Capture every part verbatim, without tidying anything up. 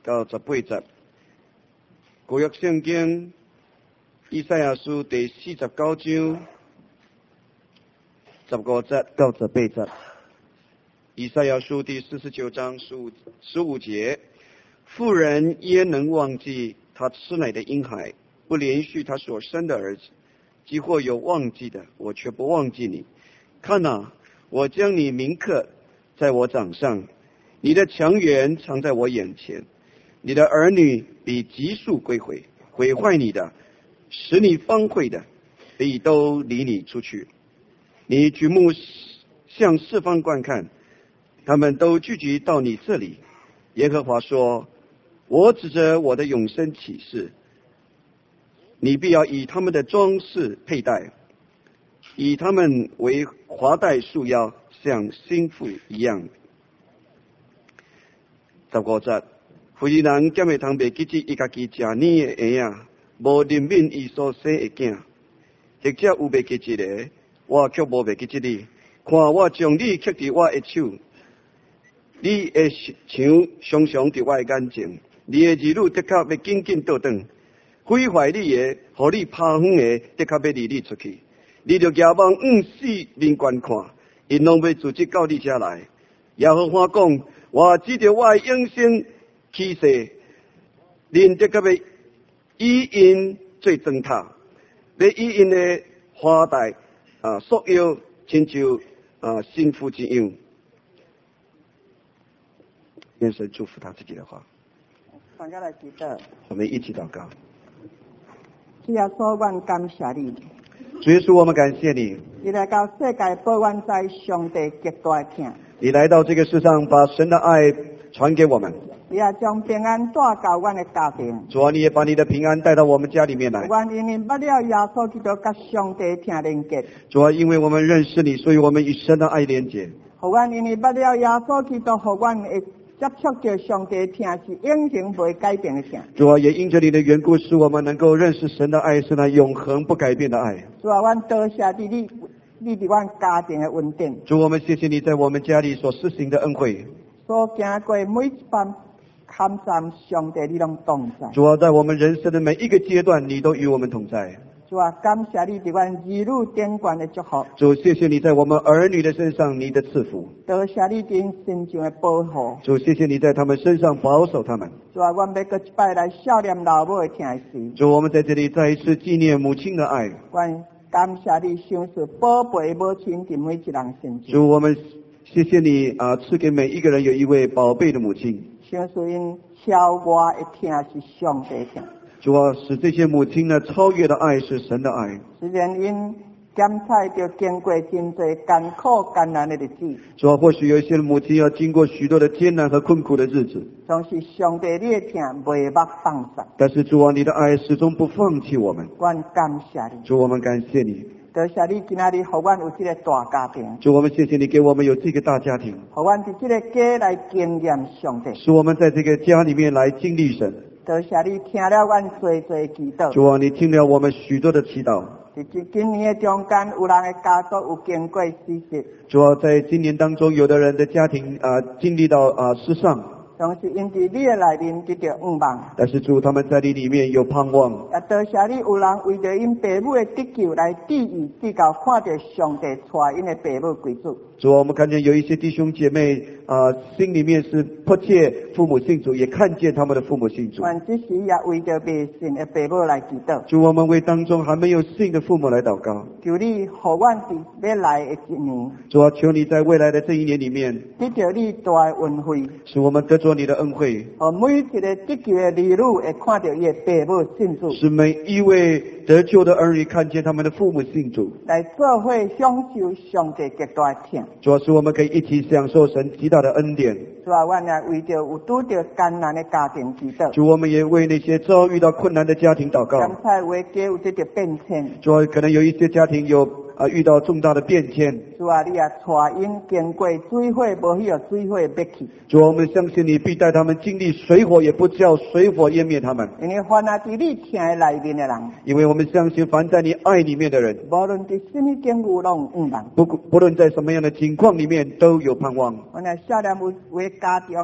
到十八节。旧约圣经以赛亚书第四十九章十五节到十八节。以赛亚书第四十九章十五十五节，妇人焉能忘记她吃奶的婴孩，不连续她所生的儿子？即或有忘记的，我却不忘记你。看哪，我将你铭刻在我掌上，你的强援藏在我眼前。你的儿女必急速归回，毁坏你的，使你荒废的，必都离你出去。你举目向四方观看，他们都聚集到你这里。耶和华说，我指着我的永生起誓，你必要以他们的装饰佩戴，以他们为华带束腰，像新妇一样。十五节，妇人兼会通袂记起伊家己食年的婴仔，无怜悯伊所生的囝，或者有袂记起的，我却无袂记起你。看我将你刻伫我的手，你的墙常常伫我的眼前，你的儿女的确要紧紧倒转，毁坏你的，互你趴远的，的确要离你出去。你就仰望向四面观看，因拢要组织到你遮来。耶和华讲，我指着我的永生起誓，恁的确要以因做砖头，要以因的花带啊束腰，亲像啊新妇一样。愿神祝福他自己的话。 大家来祈祷。 我们一起祷告。 主耶稣，我感谢你。 主耶稣，我们感谢你。 你来到世界，保阮在上帝极大的疼。 你来到这个世上，把神的爱传给我们。 你也将平安带到阮的家庭。 主啊，你也把你的平安带到我们家里面来。 阮因为捌了耶稣基督甲上帝疼连结。 主啊，因为我们认识你，所以我们与神的爱连结。 互阮因为捌了耶稣基督，互阮会接触到上帝疼是永恒不会改变的疼。 主啊，也因着你的缘故，使我们能够认识神的爱是那永恒不改变的爱。 主啊，阮多谢你，你你伫阮家庭的恩典。 主，我们谢谢你在我们家里所施行的恩惠。 所经过每一班坎站，上帝你拢同在。 主啊，在我们人生的每一个阶段，你都与我们同在。 主啊，感谢你伫阮儿女顶冠的祝福。 主，谢谢你在我们儿女的身上你的赐福。 多谢你伫因身上的保护。 主，谢谢你在他们身上保守他们。 主啊，阮要搁一摆来孝念老母的疼惜。 主，我们在这里再一次纪念母亲的爱。 阮感谢你想是宝贝母亲伫每一人身上。 主，我们谢谢你啊，赐给每一个人有一位宝贝的母亲。 想是因超外的疼是上帝疼。 主啊，使这些母亲呢超越的爱是神的爱。 虽然因检采着经过真多艰苦艰难的日子。 主啊，或许有一些母亲要经过许多的艰难和困苦的日子。 总是上帝你的疼袂捌放下。 但是主啊，你的爱始终不放弃我们。 阮感谢你。 主，我们感谢你。 多谢你今仔日互阮有这个大家庭。 主，我们谢谢你给我们有这个大家庭。 互阮伫这个家来经验上帝。 使我们在这个家里面来经历神。 多谢你听了阮多多祈祷。 主啊，你听了我们许多的祈祷。 在今年的中间，有人的家族有经过失事。 主啊，在今年当中，有的人的家庭啊、呃、经历到啊、呃、失丧。 总是因伫你的内面得到盼望。 但是主，他们在你里面有盼望。 也多谢你有人为着因父母的得救来致意，直到看到上帝带因的父母归主。 主啊，我们看见有一些弟兄姐妹啊、呃，心里面是迫切父母信主，也看见他们的父母信主。 但这时也为着未信的父母来祈祷。 主，我们为当中还没有信的父母来祷告。 求你互阮伫要来的一年。 主啊，求你在未来的这一年里面， 得到你大的恩惠， 使我们得着你的恩惠。 和每一个得救的儿女会看到伊的父母信主。 使每一位得救的儿女看见他们的父母信主， 来做伙享受上帝极大的疼。 主啊，使我们可以一起享受神极大的恩典。 主啊，阮也为着有拄着艰难的家庭祈祷。 主，我们也为那些遭遇到困难的家庭祷告。 刚才为家有得着变迁。 主啊，可能有一些家庭有啊遇到重大的变迁。 主啊，你也带因经过水火，无许有水火灭去。 主啊，我们相信你必带他们经历水火，也不叫水火湮灭他们。 因为凡啊伫你疼的内面的人， 因为我们相信凡在你爱里面的人， 无论伫什么境遇拢有盼望。 不不论在什么样的情况里面都有盼望。 阮来少年有为家庭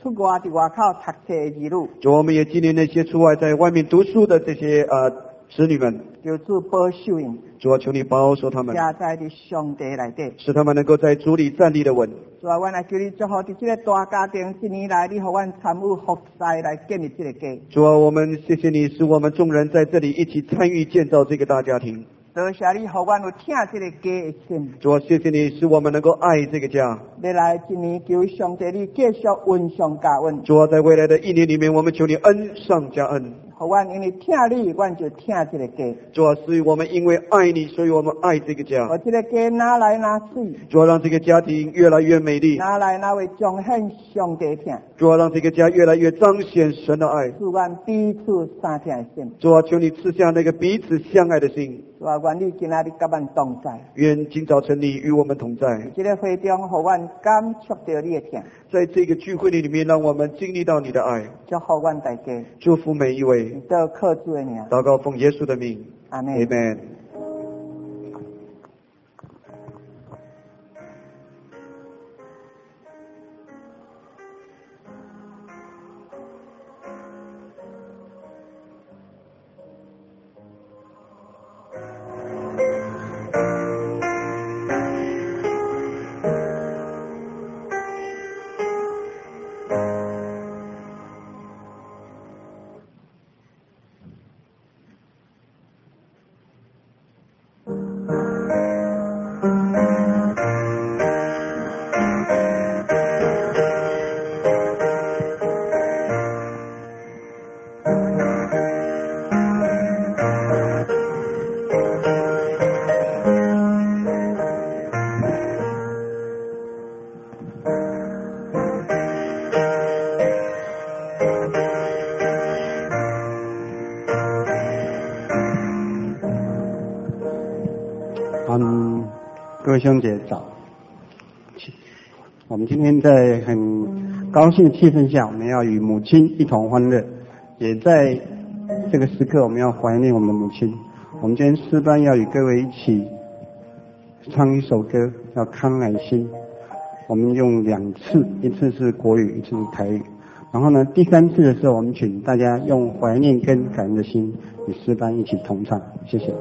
出外伫外口读册的儿女， 主，我们也纪念那些出外在外面读书的这些呃子女们。 求主保守因， 主啊，求你保守他们， 家在伫上帝内底， 使他们能够在主里站立的稳。 主啊，阮来求你祝福伫这个大家庭，一年来你互阮参与服侍来建立这个家。 主啊，我们谢谢你，使我们众人在这里一起参与建造这个大家庭。 多谢你，互阮有疼这个家的心。 主啊，谢谢你，使我们能够爱这个家。 未来一年，求上帝你继续恩上加恩。 主啊，在未来的一年里面，我们求你恩上加恩。 互阮因为疼你，阮就疼这个家。 主啊，是我们因为爱你，所以我们爱这个家。 我这个家拿来拿去。 主啊，让这个家庭越来越美丽。 拿来拿去彰显上帝疼。 主啊，让这个家越来越彰显神的爱。 使阮彼此相疼的心。 主啊，求你赐下那个彼此相爱的心。 主啊，愿你今仔日甲阮同在。 愿今早晨你与我们同在。 这个会中，互阮感触到你的疼。 在这个聚会里面，让我们经历到你的爱。 祝福阮大家。 祝福每一位。 得靠主的名。 祷告奉耶稣的名。 阿门。 阿门。 嗯，各位兄姐早。我们今天在很高兴的气氛下，我们要与母亲一同欢乐，也在这个时刻我们要怀念我们母亲。我们今天诗班要与各位一起唱一首歌，叫《康乃馨》。我们用两次，一次是国语，一次是台语。然后呢，第三次的时候，我们请大家用怀念跟感恩的心与诗班一起同唱。谢谢。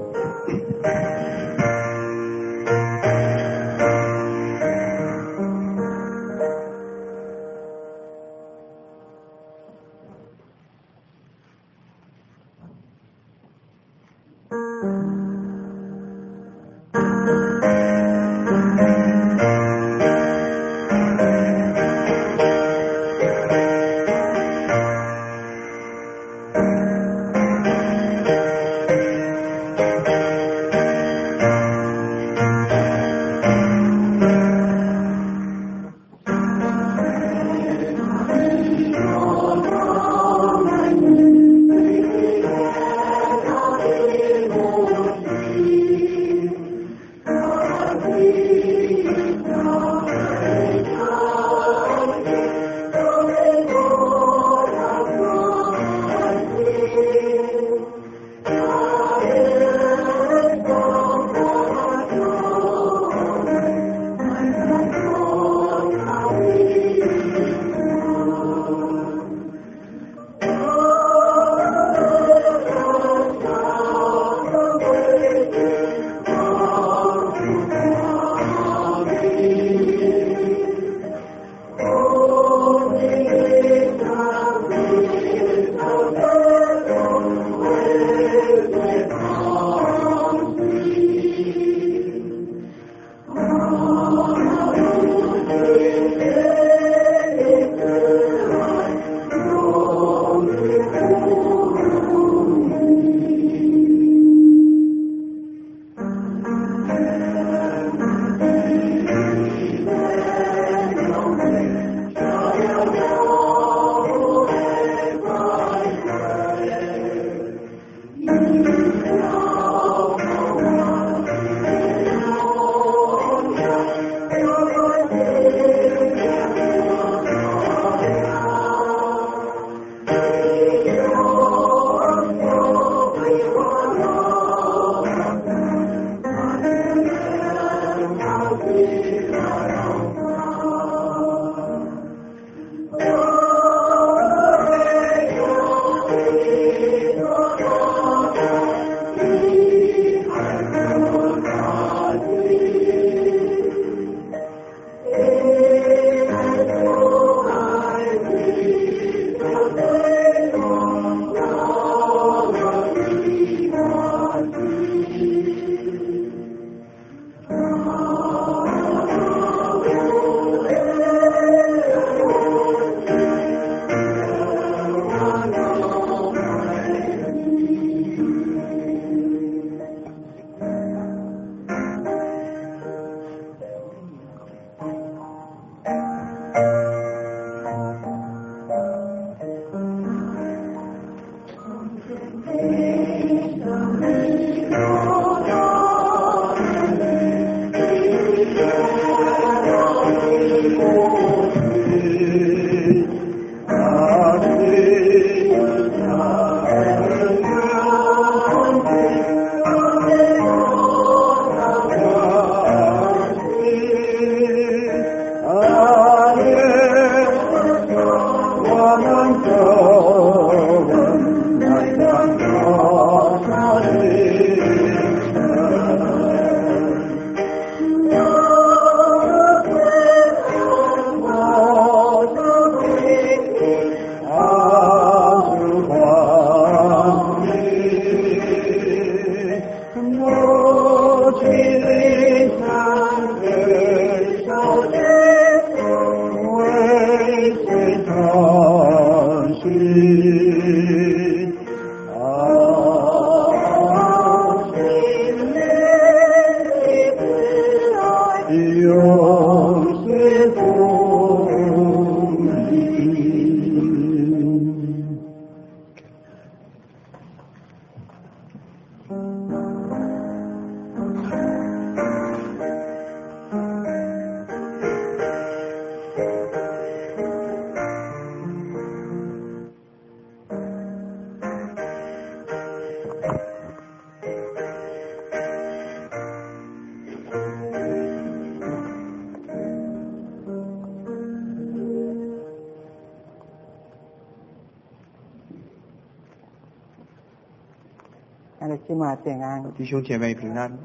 平安， 弟兄姐妹平安，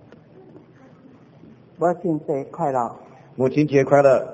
母亲节快乐！ 母亲节快乐！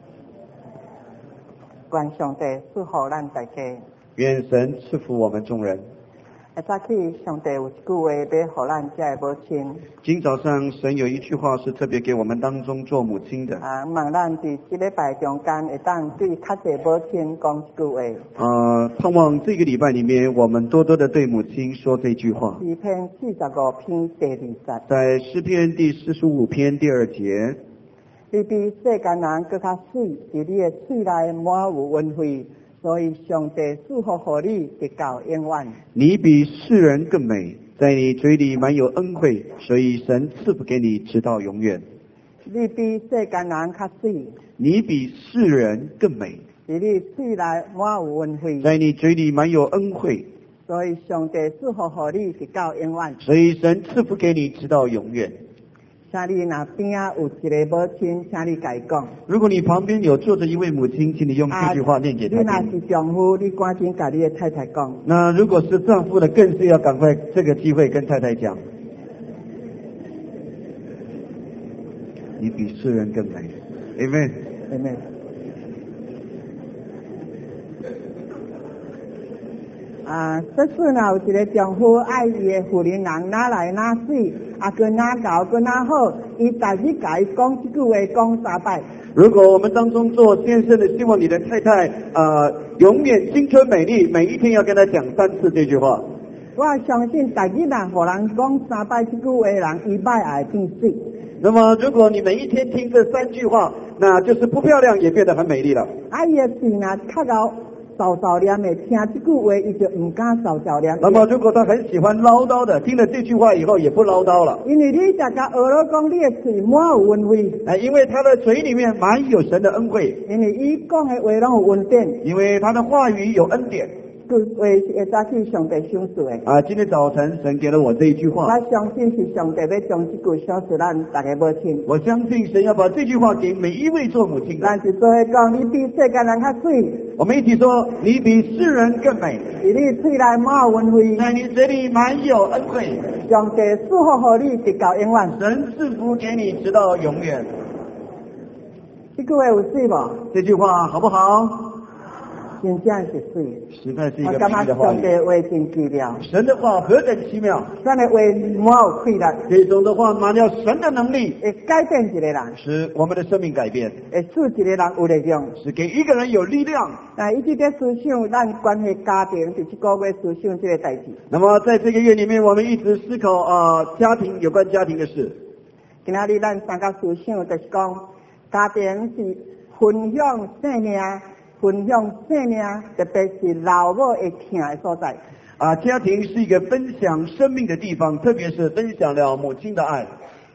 愿上帝赐福咱大家。 愿神赐福我们众人。 下早起，上帝有一句话要给咱这的母亲。 今早上，神有一句话是特别给我们当中做母亲的。 啊，望咱伫这礼拜中间会当对较侪母亲讲一句话。 呃，盼望这个礼拜里面，我们多多的对母亲说这句话。 诗篇四十五篇第二节。 在诗篇第四十五篇第二节。 你比世间人更较水，伫你的嘴内满有恩惠。所以上帝祝福乎你直到永远。 你比世人更美，在你嘴里满有恩惠，所以神赐福给你直到永远。 你比世间人较水， 你比世人更美， 在你嘴内满有恩惠， 在你嘴里满有恩惠， 所以上帝祝福乎你直到永远。 所以神赐福给你直到永远。 请你那边有一个母亲，请你甲伊讲。 如果你旁边有坐着一位母亲，请你用这句话念给她听。 啊、你若是丈夫，你赶紧甲你的太太讲。 那如果是丈夫的，更是要赶快这个机会跟太太讲。你比世人更美 ，Amen。 Amen。啊，即使若有一个丈夫爱伊的妇人人哪来哪水，啊，佮哪搞佮哪好，伊逐日甲伊讲一句话，讲三摆。 如果我们当中做先生的，希望你的太太呃永远青春美丽，每一天要跟她讲三次这句话。 我相信逐日若互人讲三摆这句话的人，伊摆也会变水。 那么，如果你每一天听这三句话，那就是不漂亮也变得很美丽了。 啊，伊的嘴若较高。少少念的，听这句话，伊就唔敢少少念。 那么，如果他很喜欢唠叨的，听了这句话以后也不唠叨了。 因为你大家学了讲，你的嘴满有恩惠。 哎，因为他的嘴里面满有神的恩惠。 因为伊讲的话拢有恩典。 因为他的话语有恩典。 句话是早起上帝赏赐的。 啊，今天早晨神给了我这一句话。 我相信是上帝要将这句赏赐咱大家母亲。 我相信神要把这句话给每一位做母亲的。 咱是做伙讲，你比世间人较水。 我们一起说，你比世人更美。 在你嘴内满有恩惠。 在你嘴里满有恩惠。 上帝祝福乎你直到永远。 神赐福给你直到永远。 这句话有水无？ 这句话好不好？ 真正是水， 实在是一个美丽的话语。上帝话真奇妙， 神的话何等奇妙！ 咱的话满有气力， 这种的话满了神的能力， 会改变一个人， 使我们的生命改变， 会使一个人有力量， 使给一个人有力量。 啊，一直在思想咱关系家庭，就是个月思想这个代志。 那么在这个月里面，我们一直思考啊、呃、家庭有关家庭的事。 今仔日咱三个思想就是讲，家庭是分享生命。分享生命，特别是老母会疼的所在。 啊，家庭是一个分享生命的地方，特别是分享了母亲的爱。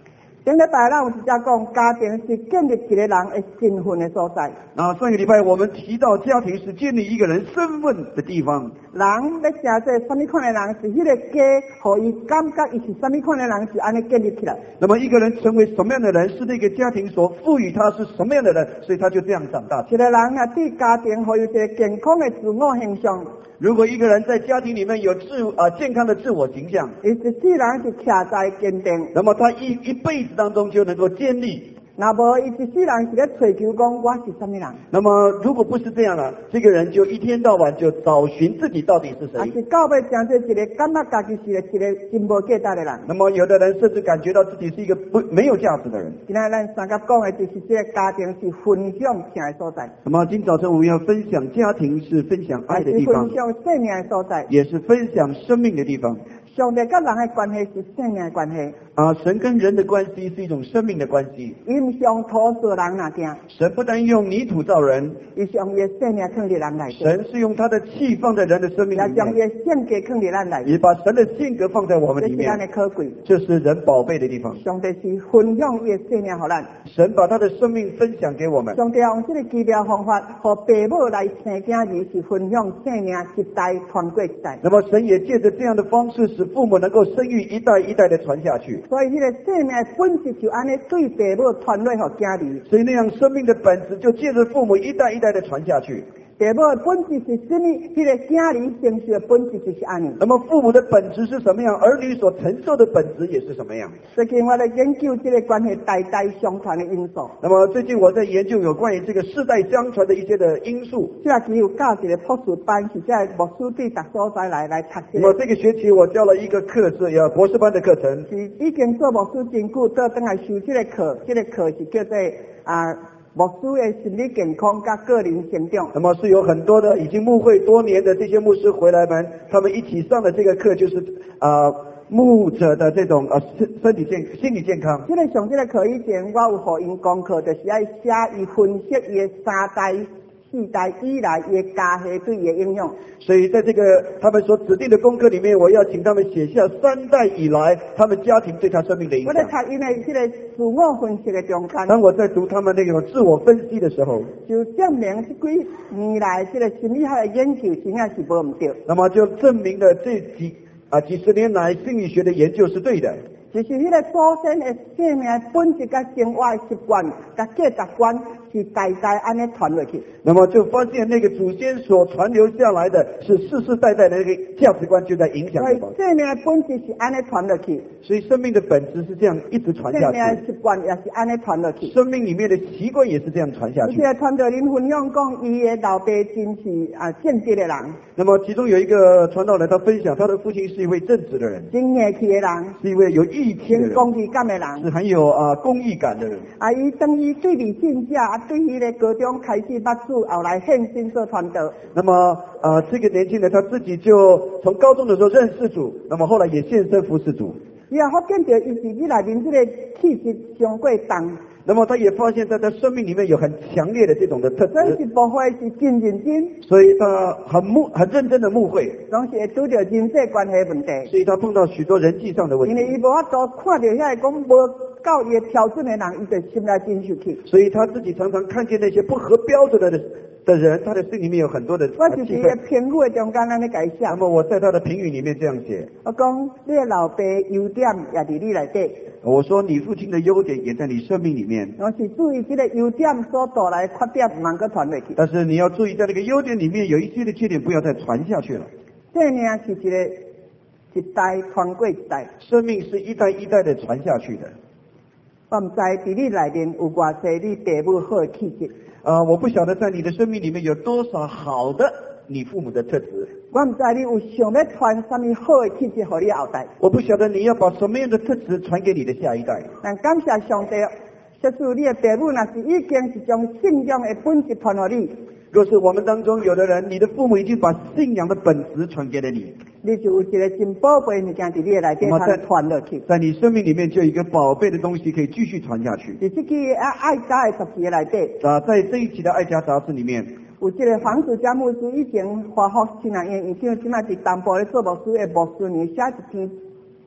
顶礼拜咱有一只讲，家庭是建立一个人的身份的所在。 啊，上个礼拜我们提到家庭是建立一个人身份的地方。 人要成做什么款的人，是迄个家，互伊感觉伊是什么款的人，是安尼建立起来。 那么一个人成为什么样的人，是那个家庭所赋予他是什么样的人，所以他就这样长大。 一个人啊，对家庭互有一个健康的自我形象。 如果一个人在家庭里面有自啊健康的自我形象， 伊一世人是徛在坚定， 那么他一一辈子当中就能够建立。 那无伊一世人是咧追求讲我是什么人。 那么如果不是这样了，这个人就一天到晚就找寻自己到底是谁。 还是到尾成做一个感觉家己是一个真无价值的人。 那么有的人甚至感觉到自己是一个不没有价值的人。 今仔咱三甲讲的就是这个家庭是分享性的所在。 那么今早晨我们要分享家庭是分享爱的地方， 分享生命的所在， 也是分享生命的地方。 上帝跟人的关系是生命的关系。 啊，神跟人的关系是一种生命的关系。 伊唔用土造人哪行？ 神不但用泥土造人， 伊是用伊的生命放伫人内底。 神是用他的气放在人的生命里面， 也将伊的性格放伫咱内底， 也把神的性格放在我们里面。 这是咱的可贵， 这是人宝贝的地方。 上帝是分享伊的生命给咱。 神把他的生命分享给我们。 上帝用这个奇妙方法，和父母来生囝儿，是分享生命一代传过一代。 那么神也借着这样的方式，使父母能够生育一代一代的传下去。 所以这个生命的本质就安尼对父母传落给囝儿。 所以那样生命的本质就借着父母一代一代的传下去。 父母的本质是什么？这个囝儿承受的本质就是安尼。 那么父母的本质是什么样？儿女所承受的本质也是什么样？ 最近我在研究这个关系代代相传的因素。 那么最近我在研究有关于这个世代相传的一些的因素。 这学期有教一个博士班，是在牧师对各所在来来读。 那么这个学期我教了一个课是要博士班的课程。 是已经做牧师真久，倒转来修这个课，这个课是叫做啊。牧师的心理健康加个人成长。 那么是有很多的已经牧会多年的这些牧师回来们，他们一起上的这个课就是啊、呃、牧者的这种呃身身体健心理健康。 这个上这个课以前，我有互因功课，就是要写伊分析伊的三代四代以来伊的家系对伊的影响。 所以在这个他们所指定的功课里面，我要请他们写下三代以来他们家庭对他生命的影响。 我在读因的这个自我分析的中间， 当我在读他们那种自我分析的时候， 就证明这几年来这个心理学的研究真正是无唔对。 那么就证明了这几啊几十年来心理学的研究是对的。 就是迄个祖先的生命本质、甲生活的习惯、甲价值观，是代代安尼传落去。 那么就发现那个祖先所传留下来的是世世代代的那个价值观就在影响。 所以生命的本质是安尼传落去。 所以生命的本质是这样一直传下去。 生命的习惯也是安尼传落去。 生命里面的习惯也是这样传下去。 而且传道人分享讲，伊的老爸真是啊正直的人。 那么其中有一个传道人，他分享他的父亲是一位正直的人， 真义气的人， 是一位有义气的人， 公义感的人， 是很有啊公益感的人。 啊，伊当伊对理信者，啊对迄个高中开始捌主，后来献身做传道。 那么啊，这个年轻人他自己就从高中的时候认识主，那么后来也献身服侍主。 伊也发现到伊自己内面这个气质上过重。 那么他也发现在他生命里面有很强烈的这种的特质， 所以是不会是真认真， 所以他很牧很认真的牧会， 总是会拄到人际关系问题， 所以他碰到许多人际上的问题， 因为伊无法度看到遐个讲无到伊的标准的人，伊就心内真受气。 所以他自己常常看见那些不合标准的的人，他的心里面有很多的我就是伊的评语的中间安尼改写。 那么我在他的评语里面这样写， 我讲你的老爸优点也伫你内底。 我说你父亲的优点也在你生命里面， 我是注意这个优点所带来的缺点，唔能够传落去。 但是你要注意，在那个优点里面有一些的缺点，不要再传下去了。 生命是一个一代传过一代， 生命是一代一代的传下去的。 我唔知伫你内面有偌济你父母好的气质。 呃，我不晓得在你的生命里面有多少好的你父母的特质。 我唔知你有想要传什么好的气质给你后代。 我不晓得你要把什么样的特质传给你的下一代。 但感谢上帝，即使你的父母若是已经是将信仰的本质传给你， 若是我们当中有的人，你的父母已经把信仰的本质传给了你， 你就有一个真宝贝物件伫你的内底通传落去。 在你生命里面就有一个宝贝的东西可以继续传下去。 伫这期爱爱家的杂志内底， 啊，在这一期的爱家杂志里面， 有这个黄子佳牧师以前华福新南院院长，即卖伫东部咧做牧师的牧师，你写一篇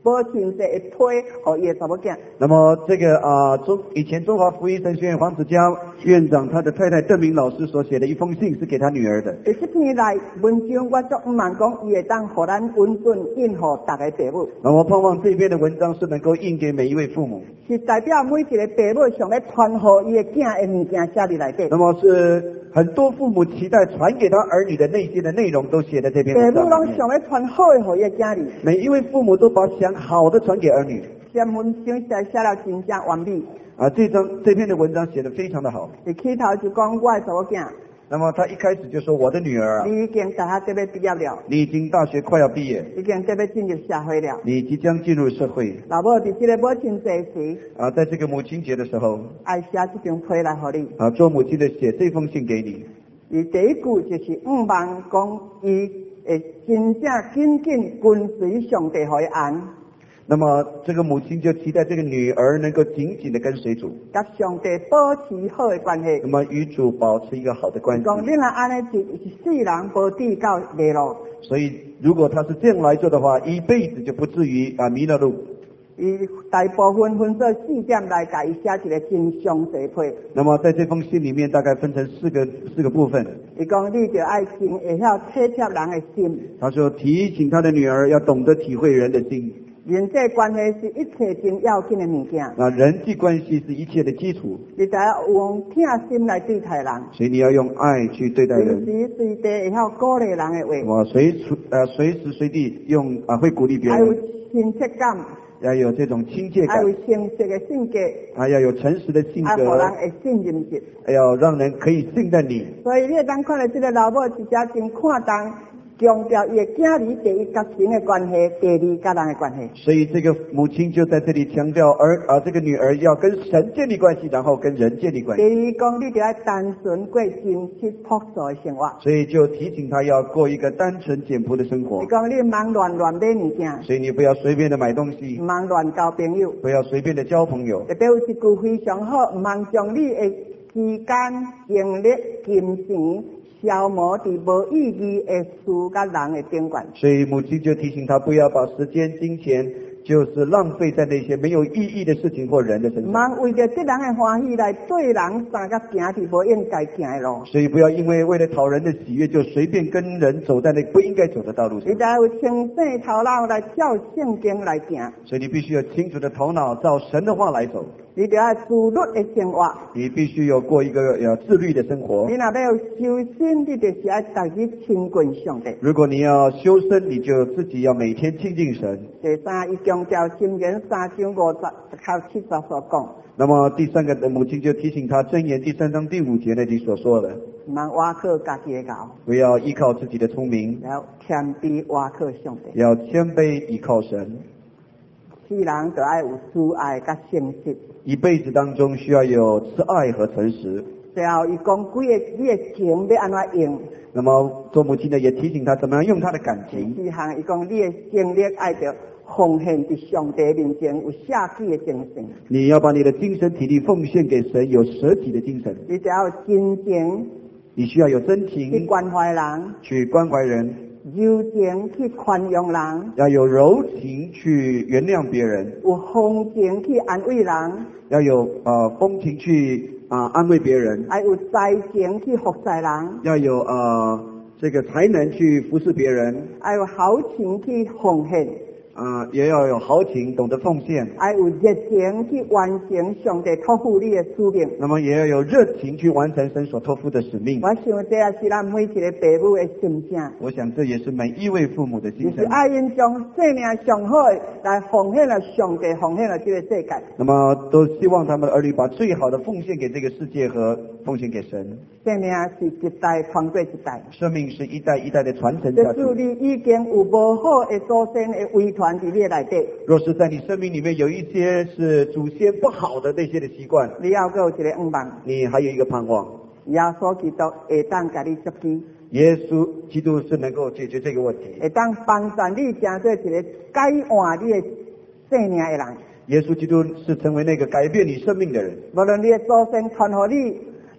保亲戚会推互伊的查某囝。 那么这个啊、呃、中以前中华福音神学院黄子佳院长他的太太邓明老师所写的一封信是给他女儿的。 第七篇来文章，我足毋茫讲，伊会当互咱稳准应互大家父母。 那么盼望这篇的文章是能够印给每一位父母， 是代表每一个父母上咧传互伊的囝的物件写伫内底。 那么是很多父母期待传给他儿女的那些的内容都写在这篇文章里面。 父母拢上咧传好的互伊的囝儿。 每一位父母都把想好的传给儿女。 这文章写写了真正完美。 啊，这张这篇的文章写得非常的好。 一起头就讲我的查某囝。 那么他一开始就说我的女儿啊， 你已经大学得要毕业了， 你已经大学快要毕业， 已经得要进入社会了， 你即将进入社会。 老母伫这个母亲节时， 啊，在这个母亲节的时候， 爱写这张批来给你。 啊，做母亲的写这封信给你。 伊第一句就是毋茫讲伊会真正紧紧跟随上帝互伊安。 那么这个母亲就期待这个女儿能够紧紧的跟随主， 甲上帝保持好的关系。 那么与主保持一个好的关系。 讲你若安尼是世人无抵到迷路。 所以如果他是这样来做的话，一辈子就不至于啊迷了路。 伊大部分分做四点来甲伊写一个真详细批。 那么在这封信里面大概分成四个四个部分。 伊讲你就爱真会晓体贴人的心。 他说提醒他的女儿要懂得体会人的心。 人际关系是一切真要紧的物件。 啊，人际关系是一切的基础。 你得用疼心来对待人。 所以你要用爱去对待人。 随时随地会晓鼓励人的话。 我随时呃随时随地用啊会鼓励别人。 还有亲切感。 要有这种亲切感。 还有诚实的性格。 还要有诚实的性格。 还让人会信任你。 还要让人可以信任你。 所以你会当看到这个老母是只真看重。强调伊的囝儿第一甲神的关系，第二甲人的关系。 所以这个母亲就在这里强调儿啊，这个女儿要跟神建立关系，然后跟人建立关系。 第二讲，你就要单纯过真实朴素的生活。 所以就提醒他要过一个单纯简朴的生活。 你讲你忙乱乱买物件。 所以你不要随便的买东西。 忙乱交朋友。 不要随便的交朋友。 特别有一句非常好，唔忙将你的时间、精力、金钱。消磨伫无意义的事甲人的顶端。 所以母亲就提醒他不要把时间、金钱就是浪费在那些没有意义的事情或人的身上。 忙为着得人的欢喜来对人三甲行伫无应该行的路。 所以不要因为为了讨人的喜悦就随便跟人走在那不应该走的道路上。 你得有清醒头脑来照圣经来行。 所以你必须有清楚的头脑照神的话来走。 你得要自律的生活。 你必须有过一个要自律的生活。 你若要修身，你就是要逐日亲近上帝。 如果你要修身，你就自己要每天亲近神。 第三，伊强调箴言三章五十到七十所讲。 那么第三个的母亲就提醒他，箴言第三章第五节那里所说的， 唔通挖靠家己的搞， 不要依靠自己的聪明， 要谦卑挖靠上帝， 要谦卑依靠神。 世人就爱有慈爱甲诚实。 一辈子当中需要有慈爱和诚实。 最后，伊讲几个你的情要安怎用？ 那么做母亲的也提醒他怎么样用他的感情。 四项，伊讲你的精力爱着奉献伫上帝面前有舍己的精神。 你要把你的精神体力奉献给神，有舍己的精神。 你只要真情， 你需要有真情去关怀人， 去关怀人。 柔情去宽容人， 要有柔情去原谅别人； 有风情去安慰人， 要有呃风情去啊、呃、安慰别人； 还有才情去服侍人， 要有呃这个才能去服侍别人； 还有好情去奉献。 啊、呃，也要有豪情，懂得奉献； 还有热情去完成上帝托付你的使命。 那么也要有热情去完成神所托付的使命。 我想这也是咱每一个父母的心声。 我想这也是每一位父母的心声。 就是爱因将生命上好的来奉献了上帝，奉献了这个世界。 那么都希望他们的儿女把最好的奉献给这个世界和奉献给神。 生命是一代传过一代， 生命是一代一代的传承下去。 就是你已经有无好的祖先的遗传在你内底。 若是在你生命里面有一些是祖先不好的那些的习惯， 你要有一个愿望， 你还有一个盼望， 耶稣基督会当给你接济。 耶稣基督是能够解决这个问题， 会当帮助你成做一个改换你的生命的人。 耶稣基督是成为那个改变你生命的人。 无论你的祖先传给你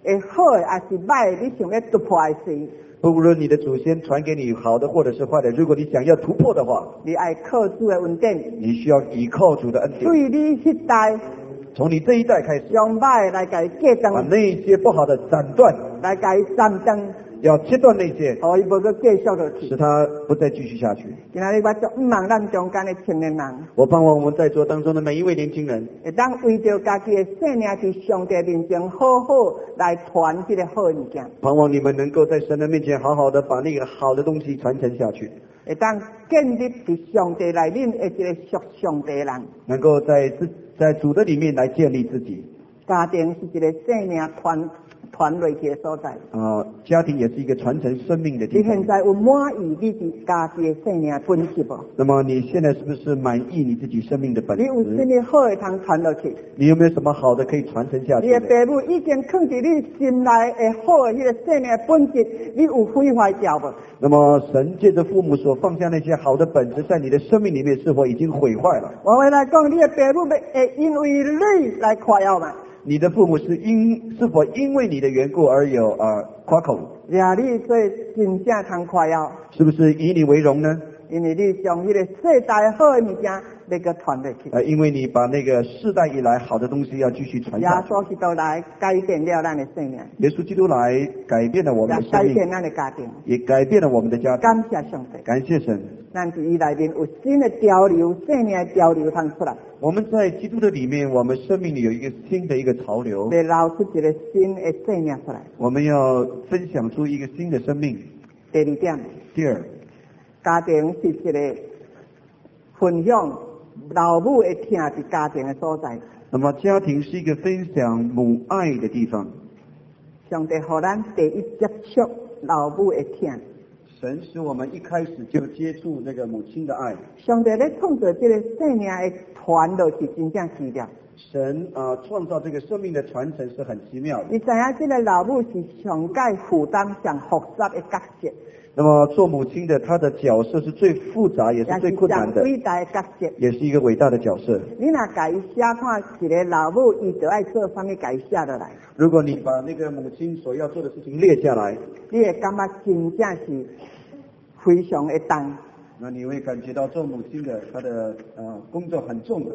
会好的还是歹的，你想要突破的时， 不论你的祖先传给你好的或者是坏的，如果你想要突破的话， 你爱靠主的恩典， 你需要依靠主的恩典。 对你迄代从你这一代开始， 将歹来甲伊隔把断， 那些不好的斩断， 来甲伊斩断， 要切断那些， 互伊无搁继续落去使。他不再继续下去。 今仔日我就毋望咱中间的青年人， 我盼望我们在座当中的每一位年轻人， 会当为着家己的性命伫上帝面前好好来传这个好的物件， 盼望你们能够在神的面前好好的把那个好的东西传承下去， 会当建立伫上帝内面的一个属上帝的人。 能够在自在主的里面来建立自己。 家庭是一个生命传传落去的所在。 啊、家庭也是一个传承生命的地你方。 现在有满意你伫家己的生命的本质无？ 那么你现在是不是满意你自己生命的本你有什质？ 么好的通传落去？ 你有没有什么好的可以传承下你的去的？ 父母已经藏伫你心内的好的迄个生命的本质，你有毁坏掉无？ 那么神借着父母所放下那些好的本质，在你的生命里面是否已经毁坏了？ 我回来讲，你的父母会因为你来夸耀嘛？ 你的父母是因是否因为你的缘故而有呃夸口？ 俩你所以真正通夸耀， 是不是以你为荣呢？ 因为你将迄个世代好的物件那个传落去。 呃，因为你把那个世代以来好的东西要继续传耶下去。 稣基督来改变了咱的生命， 耶稣基督来改变了我们的生命， 也改变咱的家庭。 也改变了我们的家庭。 感谢上帝， 感谢神， 咱伫伊内面有新的潮流，生命的潮流通出来， 我们在基督的里面，我们生命里有一个新的一个潮流， 要流出一个新的生命出来。 我们要分享出一个新的生命。 第二点， 第二， 家庭是一个分享老母会疼伫家庭的所在。 那么家庭是一个分享母爱的地方。 上帝互咱第一接触老母的疼， 神使我们一开始就接触那个母亲的爱。 上帝咧创造这个生命的传落去，真正奇妙。 神啊、呃创造这个生命的传承是很奇妙的。 你知影这个老母是上界负担上复杂的角色， 那么做母亲的，她的角色是最复杂，也是最困难的， 伟大的角色。 也是一个伟大的角色。 你若甲伊写看一个老母，伊就爱做啥物，甲伊写落来， 如果你把那个母亲所要做的事情列下来， 你会感觉真正是非常的重。 那你会感觉到做母亲的她的呃工作很重的。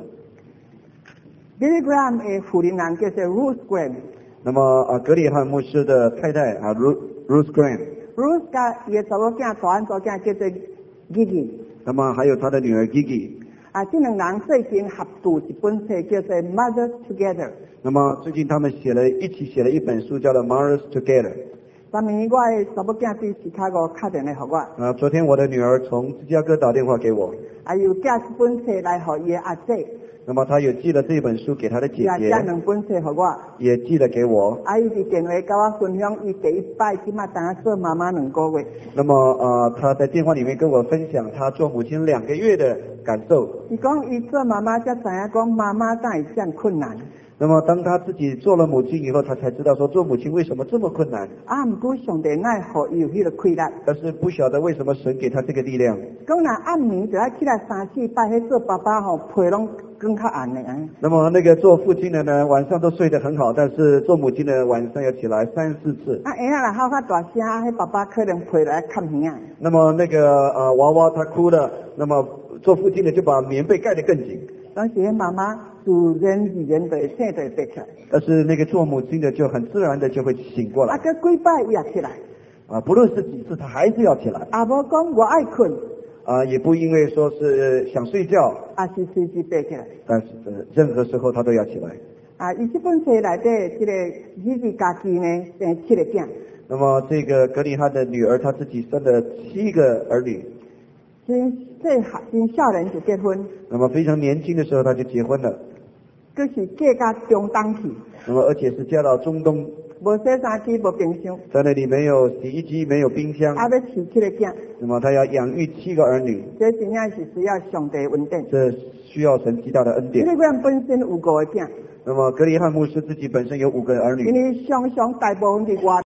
Billy Graham 的妇人人叫做 Ruth Graham，Ruth 那么啊、呃格里汉牧师的太太啊 Ruth Ruth Graham， 甲伊的查某囝大汉查囝叫做 Gigi， 那么还有她的女儿 Gigi。 啊，这两人最近合著一本册叫做 Mothers Together。 那么最近他们写了一起写了一本书，叫做 Mothers Together。 昨暝我的查某囝对芝加哥打电话给我， 啊，昨天我的女儿从芝加哥打电话给我， 啊，又寄一本册来给伊的阿姐， 那么她有寄了这本书给她的姐也姐， 寄两本册给我。 也寄了给我。 啊，伊伫电话甲我分享，伊第一摆即马当做妈妈两个月。 那么呃，她在电话里面跟我分享她做母亲两个月的感受。 伊讲伊做妈妈才知影讲妈妈哪会这样困难。 那么当她自己做了母亲以后，她才知道说做母亲为什么这么困难。 啊，毋过上帝奈互伊有迄个气力。 但是不晓得为什么神给她这个力量。 讲若暗暝就要起来三四摆，迄做爸爸吼皮拢更较暗的。 那么那个做父亲的呢，晚上都睡得很好，但是做母亲的晚上要起来三四次。 啊，婴仔若吼较大声，迄爸爸可能皮来看耳啊。 那么那个呃娃娃他哭了，那么做父亲的就把棉被盖得更紧。 当时迄妈妈自然而然就会醒，就会爬起来。 但是那个做母亲的就很自然的就会醒过啊， 来。 佮几摆伊也起来。 啊，不论是几次，他还是要起来。 啊，无讲我爱困， 啊，也不因为说是想睡觉， 啊是随时爬起来。 但是、呃、任何时候他都要起来。 啊，伊这本册内底，这个伊是家己呢生七个囝。 那么这个格里汉的女儿，她自己生了七个儿女。 真真真少年就结婚， 那么非常年轻的时候，她就结婚了。 佮是嫁到中东去， 那么而且是嫁到中东， 无洗衫机，无冰箱， 在那里没有洗衣机，没有冰箱。 啊要饲七个囝， 那么她要养育七个儿女， 这真正是需要上帝恩典。 这需要神极大的恩典。 这个人本身有五个囝， 那么格里汉牧师自己本身有五个儿女。 因为常常大部分伫外